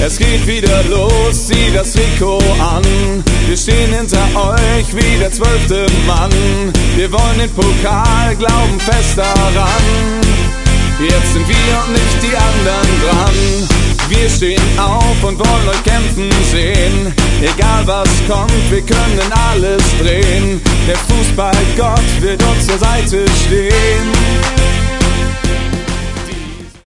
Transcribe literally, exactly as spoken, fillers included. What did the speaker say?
Es geht wieder los, zieh das Trikot an. Wir stehen hinter euch wie der zwölfte Mann. Wir wollen den Pokal, glauben fest daran. Jetzt sind wir und nicht die anderen dran. Wir stehen auf und wollen euch kämpfen sehen. Egal was kommt, wir können alles drehen. Der Fußballgott wird uns zur Seite stehen.